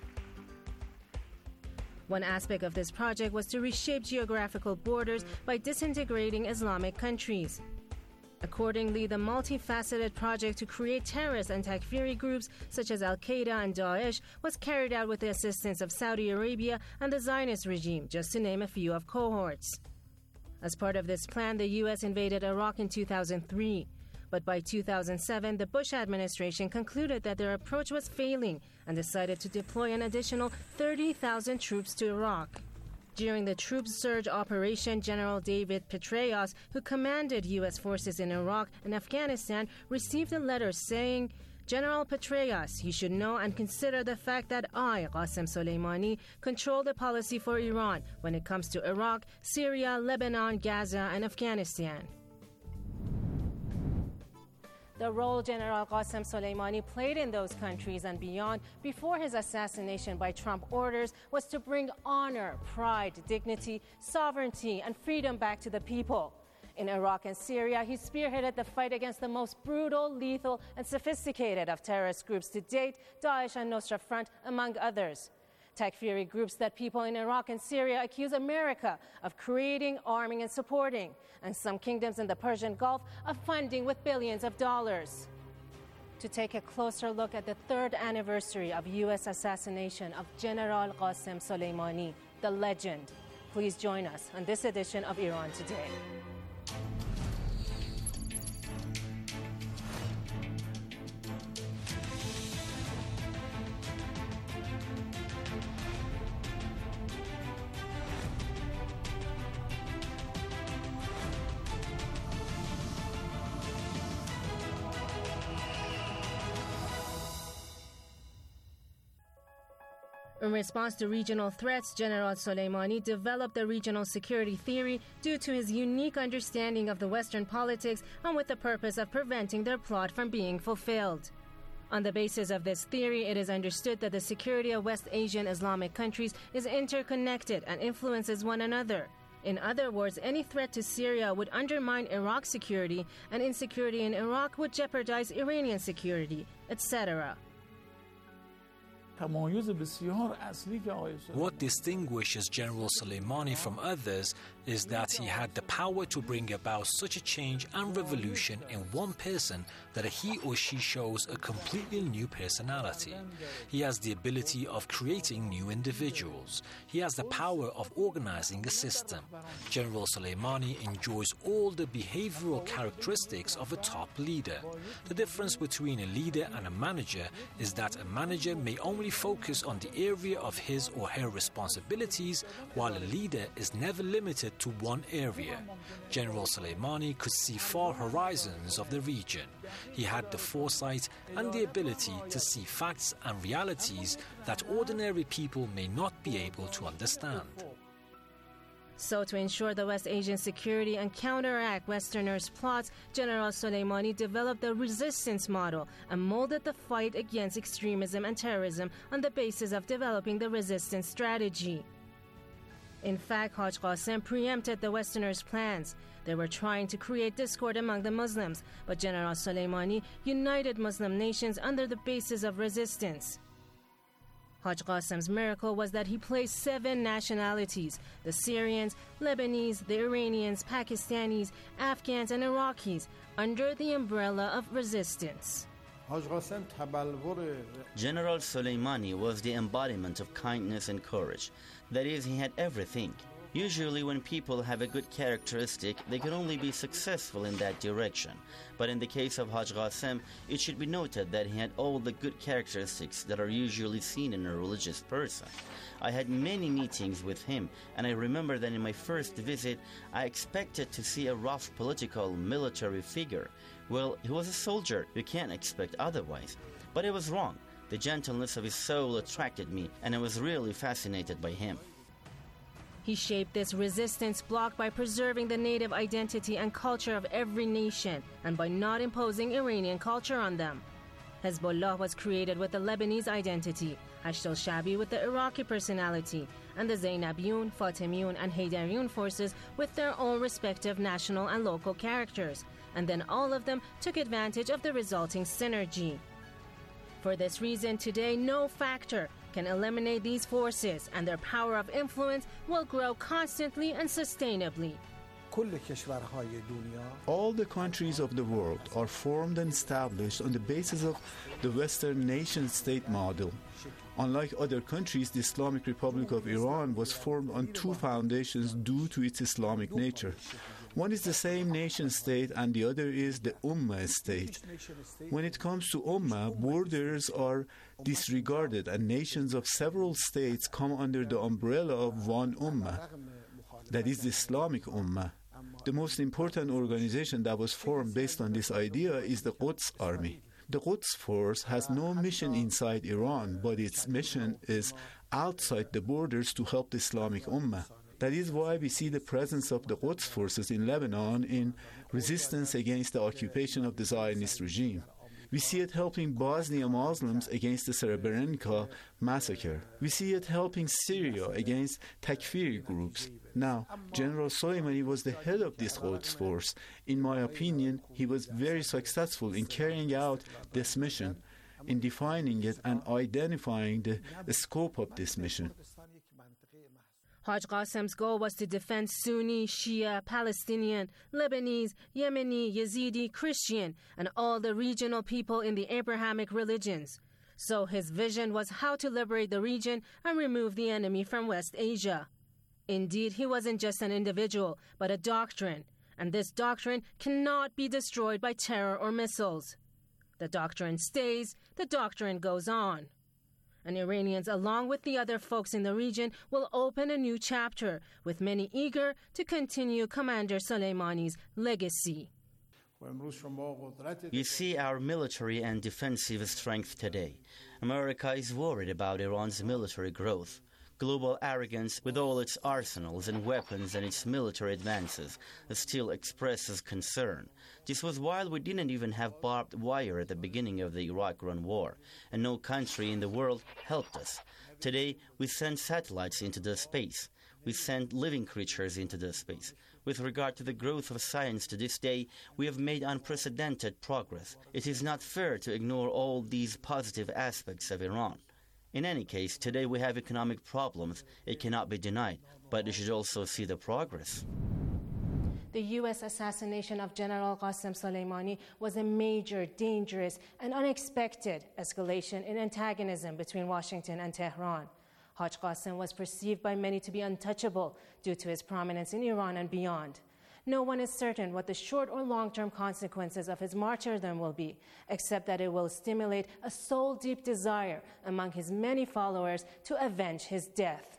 One aspect of this project was to reshape geographical borders by disintegrating Islamic countries. Accordingly, the multifaceted project to create terrorist and Takfiri groups such as Al-Qaeda and Daesh was carried out with the assistance of Saudi Arabia and the Zionist regime, just to name a few of cohorts. As part of this plan, the U S invaded Iraq in two thousand three. But by two thousand seven, the Bush administration concluded that their approach was failing and decided to deploy an additional thirty thousand troops to Iraq. During the troop surge operation, General David Petraeus, who commanded U S forces in Iraq and Afghanistan, received a letter saying, General Petraeus, you should know and consider the fact that I, Qasem Soleimani, control the policy for Iran when it comes to Iraq, Syria, Lebanon, Gaza, and Afghanistan. The role General Qasem Soleimani played in those countries and beyond before his assassination by Trump orders was to bring honor, pride, dignity, sovereignty, and freedom back to the people. In Iraq and Syria, he spearheaded the fight against the most brutal, lethal, and sophisticated of terrorist groups to date, Daesh and Nusra Front, among others. Takfiri groups that people in Iraq and Syria accuse America of creating, arming, and supporting, and some kingdoms in the Persian Gulf of funding with billions of dollars. To take a closer look at the third anniversary of U S assassination of General Qasem Soleimani, the legend, please join us on this edition of Iran Today. In response to regional threats, General Soleimani developed the regional security theory due to his unique understanding of the Western politics and with the purpose of preventing their plot from being fulfilled. On the basis of this theory, it is understood that the security of West Asian Islamic countries is interconnected and influences one another. In other words, any threat to Syria would undermine Iraq's security, and insecurity in Iraq would jeopardize Iranian security, et cetera. What distinguishes General Soleimani from others is that he had the power to bring about such a change and revolution in one person that he or she shows a completely new personality. He has the ability of creating new individuals. He has the power of organizing a system. General Soleimani enjoys all the behavioral characteristics of a top leader. The difference between a leader and a manager is that a manager may only focus on the area of his or her responsibilities, while a leader is never limited to one area. General Soleimani could see far horizons of the region. He had the foresight and the ability to see facts and realities that ordinary people may not be able to understand. So to ensure the West Asian security and counteract Westerners' plots, General Soleimani developed the resistance model and molded the fight against extremism and terrorism on the basis of developing the resistance strategy. In fact, Haj Qasim preempted the Westerners' plans. They were trying to create discord among the Muslims, but General Soleimani united Muslim nations under the basis of resistance. Haj Qasim's miracle was that he placed seven nationalities, the Syrians, Lebanese, the Iranians, Pakistanis, Afghans, and Iraqis, under the umbrella of resistance. General Soleimani was the embodiment of kindness and courage. That is, he had everything. Usually when people have a good characteristic, they can only be successful in that direction. But in the case of Haj Qasim, it should be noted that he had all the good characteristics that are usually seen in a religious person. I had many meetings with him, and I remember that in my first visit, I expected to see a rough political, military figure. Well, he was a soldier, you can't expect otherwise. But I was wrong. The gentleness of his soul attracted me, and I was really fascinated by him. He shaped this resistance bloc by preserving the native identity and culture of every nation and by not imposing Iranian culture on them. Hezbollah was created with the Lebanese identity, Hashd al-Shabi with the Iraqi personality, and the Zainabiyun, Fatimiyun, and Haydariyun forces with their own respective national and local characters, and then all of them took advantage of the resulting synergy. For this reason, today no factor can eliminate these forces, and their power of influence will grow constantly and sustainably. All the countries of the world are formed and established on the basis of the Western nation-state model. Unlike other countries, the Islamic Republic of Iran was formed on two foundations due to its Islamic nature. One is the same nation-state and the other is the Ummah state. When it comes to Ummah, borders are disregarded and nations of several states come under the umbrella of one Ummah, that is the Islamic Ummah. The most important organization that was formed based on this idea is the Quds Army. The Quds Force has no mission inside Iran, but its mission is outside the borders to help the Islamic Ummah. That is why we see the presence of the Quds forces in Lebanon in resistance against the occupation of the Zionist regime. We see it helping Bosnia Muslims against the Srebrenica massacre. We see it helping Syria against Takfiri groups. Now, General Soleimani was the head of this Quds force. In my opinion, he was very successful in carrying out this mission, in defining it and identifying the, the scope of this mission. Haj Qasim's goal was to defend Sunni, Shia, Palestinian, Lebanese, Yemeni, Yazidi, Christian, and all the regional people in the Abrahamic religions. So his vision was how to liberate the region and remove the enemy from West Asia. Indeed, he wasn't just an individual, but a doctrine, and this doctrine cannot be destroyed by terror or missiles. The doctrine stays, the doctrine goes on. And Iranians, along with the other folks in the region, will open a new chapter, with many eager to continue Commander Soleimani's legacy. You see our military and defensive strength today. America is worried about Iran's military growth. Global arrogance, with all its arsenals and weapons and its military advances, still expresses concern. This was while we didn't even have barbed wire at the beginning of the Iraq-Iran war, and no country in the world helped us. Today, we send satellites into the space. We send living creatures into the space. With regard to the growth of science to this day, we have made unprecedented progress. It is not fair to ignore all these positive aspects of Iran. In any case, today we have economic problems. It cannot be denied, but you should also see the progress. The U S assassination of General Qasim Soleimani was a major, dangerous, and unexpected escalation in antagonism between Washington and Tehran. Haj Qasim was perceived by many to be untouchable due to his prominence in Iran and beyond. No one is certain what the short or long-term consequences of his martyrdom will be, except that it will stimulate a soul-deep desire among his many followers to avenge his death.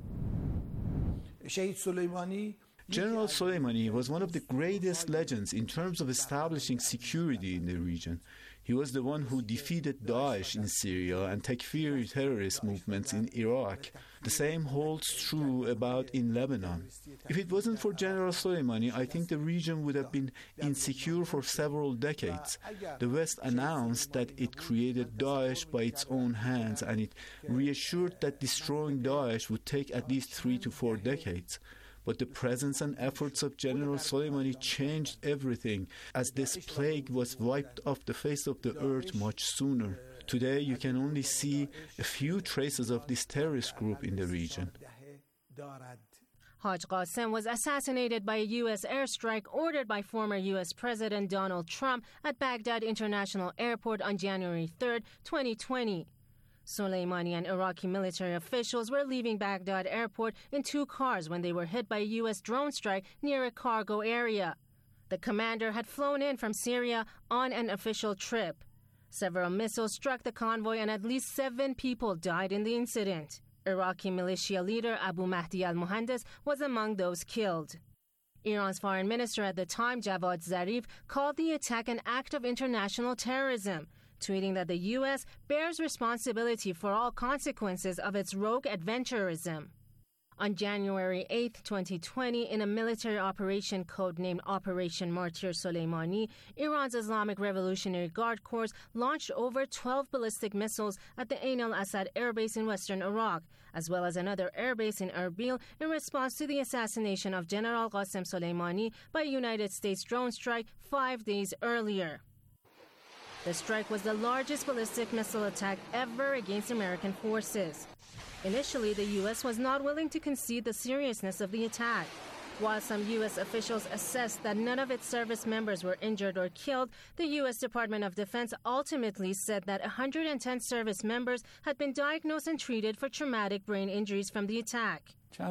General Soleimani was one of the greatest legends in terms of establishing security in the region. He was the one who defeated Daesh in Syria and Takfiri terrorist movements in Iraq. The same holds true about in Lebanon. If it wasn't for General Soleimani, I think the region would have been insecure for several decades. The West announced that it created Daesh by its own hands, and it reassured that destroying Daesh would take at least three to four decades. But the presence and efforts of General Soleimani changed everything, as this plague was wiped off the face of the earth much sooner. Today, you can only see a few traces of this terrorist group in the region. Haj Qasem was assassinated by a U S airstrike ordered by former U S President Donald Trump at Baghdad International Airport on January third, twenty twenty. Soleimani and Iraqi military officials were leaving Baghdad Airport in two cars when they were hit by a U S drone strike near a cargo area. The commander had flown in from Syria on an official trip. Several missiles struck the convoy and at least seven people died in the incident. Iraqi militia leader Abu Mahdi al-Muhandis was among those killed. Iran's foreign minister at the time, Javad Zarif, called the attack an act of international terrorism, tweeting that the U S bears responsibility for all consequences of its rogue adventurism. On January eighth, twenty twenty, in a military operation codenamed Operation Martyr Soleimani, Iran's Islamic Revolutionary Guard Corps launched over twelve ballistic missiles at the Ain al-Assad airbase in western Iraq, as well as another airbase in Erbil in response to the assassination of General Qasem Soleimani by a United States drone strike five days earlier. The strike was the largest ballistic missile attack ever against American forces. Initially, the U S was not willing to concede the seriousness of the attack. While some U S officials assessed that none of its service members were injured or killed, the U S Department of Defense ultimately said that one hundred ten service members had been diagnosed and treated for traumatic brain injuries from the attack.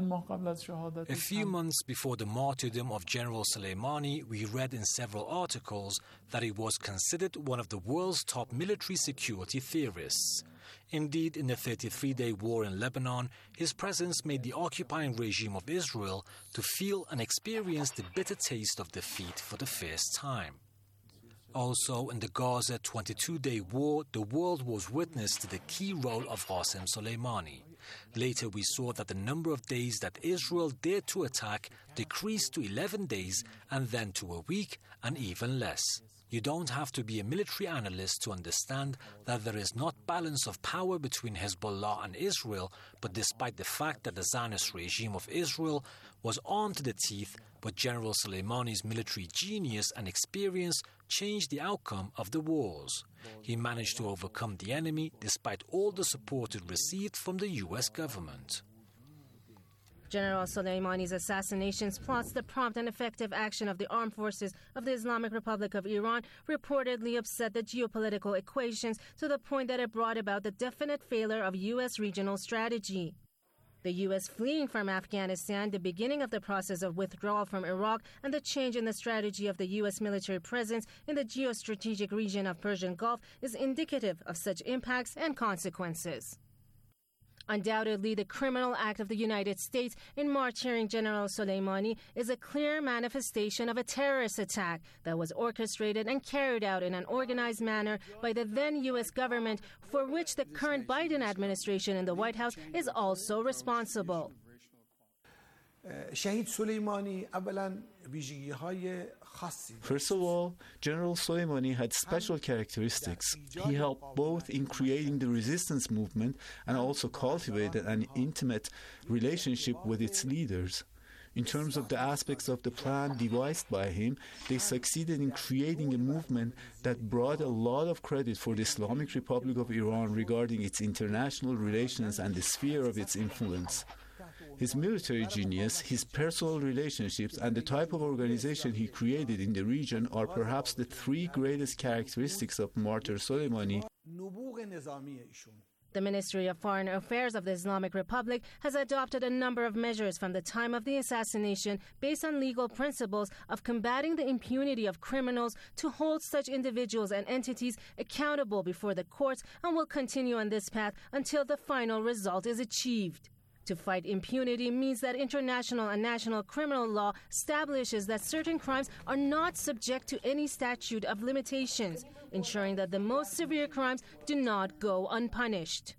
A few months before the martyrdom of General Soleimani, we read in several articles that he was considered one of the world's top military security theorists. Indeed, in the thirty-three-day war in Lebanon, his presence made the occupying regime of Israel to feel and experience the bitter taste of defeat for the first time. Also, in the Gaza twenty-two-day war, the world was witness to the key role of Qasem Soleimani. Later, we saw that the number of days that Israel dared to attack decreased to eleven days and then to a week and even less. You don't have to be a military analyst to understand that there is not balance of power between Hezbollah and Israel, but despite the fact that the Zionist regime of Israel was armed to the teeth, but General Soleimani's military genius and experience changed the outcome of the wars. He managed to overcome the enemy despite all the support it received from the U S government. General Soleimani's assassinations plus the prompt and effective action of the armed forces of the Islamic Republic of Iran reportedly upset the geopolitical equations to the point that it brought about the definite failure of U S regional strategy. The U S fleeing from Afghanistan, the beginning of the process of withdrawal from Iraq, and the change in the strategy of the U S military presence in the geostrategic region of Persian Gulf is indicative of such impacts and consequences. Undoubtedly, the criminal act of the United States in martyring General Soleimani is a clear manifestation of a terrorist attack that was orchestrated and carried out in an organized manner by the then U S government, for which the current Biden administration in the White House is also responsible. First of all, General Soleimani had special characteristics. He helped both in creating the resistance movement and also cultivated an intimate relationship with its leaders. In terms of the aspects of the plan devised by him, they succeeded in creating a movement that brought a lot of credit for the Islamic Republic of Iran regarding its international relations and the sphere of its influence. His military genius, his personal relationships, and the type of organization he created in the region are perhaps the three greatest characteristics of Martyr Soleimani. The Ministry of Foreign Affairs of the Islamic Republic has adopted a number of measures from the time of the assassination based on legal principles of combating the impunity of criminals to hold such individuals and entities accountable before the courts, and will continue on this path until the final result is achieved. To fight impunity means that international and national criminal law establishes that certain crimes are not subject to any statute of limitations, ensuring that the most severe crimes do not go unpunished.